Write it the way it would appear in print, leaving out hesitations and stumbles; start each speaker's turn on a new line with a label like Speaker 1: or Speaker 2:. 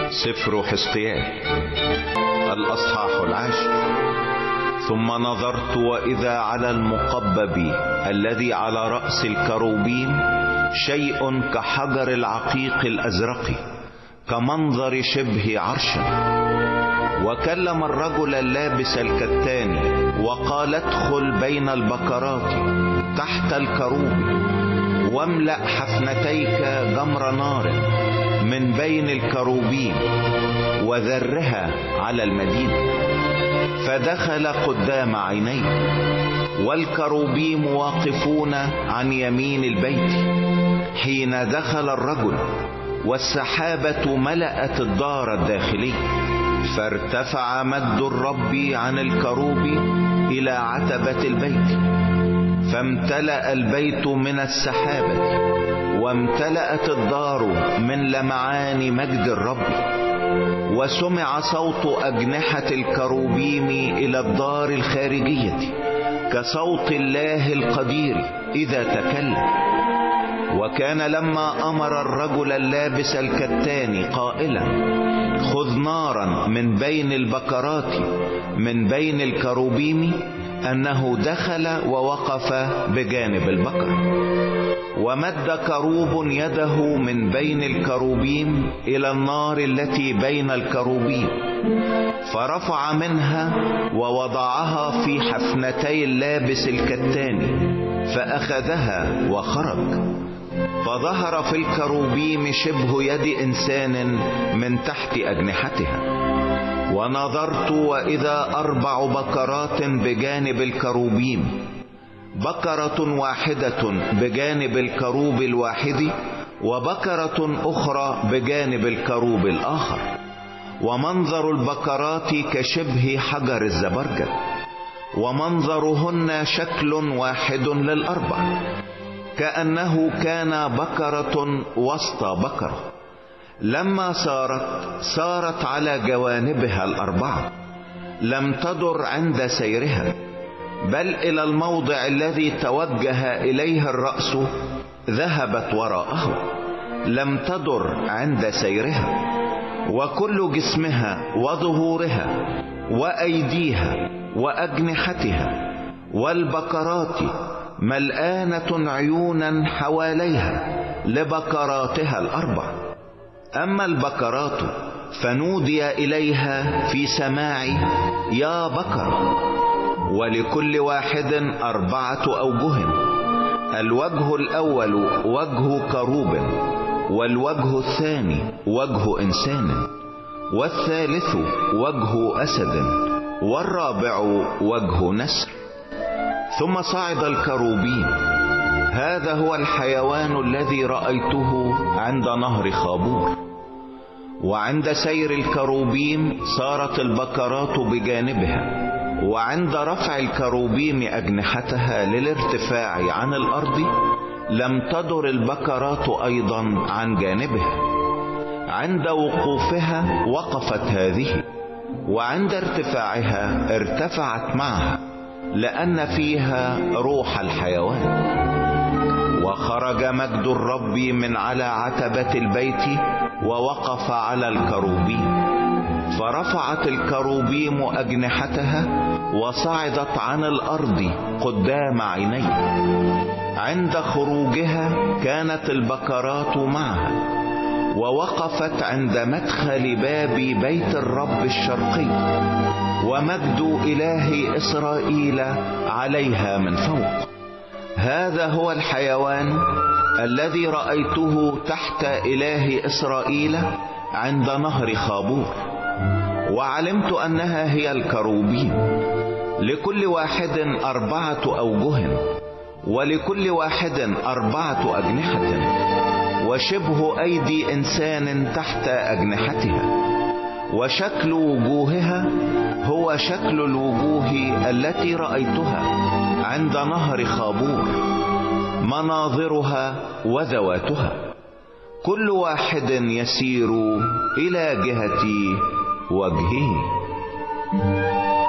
Speaker 1: سفر حزقيال الأصحاح 10. ثم نظرت وإذا على المقبب الذي على رأس الكروبيم شيء كحجر العقيق الأزرق كمنظر شبه عرش. وكلم الرجل اللابس الكتان وقال: ادخل بين البكرات تحت الكروب واملأ حفنتيك جمر نار من بين الكروبين وذرها على المدينة. فدخل قدام عينيه، والكروبيم واقفون عن يمين البيت حين دخل الرجل، والسحابة ملأت الدار الداخلي. فارتفع مجد الرب عن الكروب إلى عتبة البيت، فامتلأ البيت من السحابة، وامتلأت الدار من لمعان مجد الرب. وسمع صوت أجنحة الكروبيم إلى الدار الخارجية كصوت الله القدير إذا تكلم. وكان لما أمر الرجل اللابس الكتان قائلا: خذ نارا من بين البكرات من بين الكروبيم، أنه دخل ووقف بجانب البكر. ومد كروب يده من بين الكروبيم إلى النار التي بين الكروبيم، فرفع منها ووضعها في حفنتي اللابس الكتان، فأخذها وخرج. فظهر في الكروبيم شبه يد إنسان من تحت أجنحتها. ونظرت وإذا 4 بكرات بجانب الكروبيم، بكرة واحدة بجانب الكروب الواحد، وبكرة أخرى بجانب الكروب الآخر. ومنظر البكرات كشبه حجر الزبرجد، ومنظرهن شكل واحد للأربع، كأنه كان بكرة وسط بكرة. لما سارت على جوانبها الأربعة، لم تدر عند سيرها، بل إلى الموضع الذي توجه إليه الرأس ذهبت وراءه، لم تدر عند سيرها. وكل جسمها وظهورها وأيديها وأجنحتها والبكرات ملآنة عيونا حواليها لبكراتها الأربع. أما البكرات فنودي إليها في سماعي: يا بكر. ولكل واحد 4 أوجه: الوجه الأول وجه كروب، والوجه الثاني وجه إنسان، والثالث وجه أسد، والرابع وجه نسر. ثم صعد الكروبيم. هذا هو الحيوان الذي رأيته عند نهر خابور. وعند سير الكروبيم صارت البكرات بجانبها، وعند رفع الكروبيم أجنحتها للارتفاع عن الأرض لم تدر البكرات أيضا عن جانبها. عند وقوفها وقفت هذه، وعند ارتفاعها ارتفعت معها، لأن فيها روح الحيوان. وخرج مجد الرب من على عتبة البيت ووقف على الكروبيم، فرفعت الكروبيم أجنحتها وصعدت عن الأرض قدام عينيه. عند خروجها كانت البكرات معها، ووقفت عند مدخل باب بيت الرب الشرقي، ومجد إله إسرائيل عليها من فوق. هذا هو الحيوان الذي رأيته تحت إله إسرائيل عند نهر خابور. وعلمت أنها هي الكروبيم، لكل واحد 4 أوجه، ولكل واحد 4 أجنحة، وشبه أيدي إنسان تحت أجنحتها. وشكل وجوهها هو شكل الوجوه التي رأيتها عند نهر خابور، مناظرها وذواتها، كل واحد يسير إلى جهة وجهه.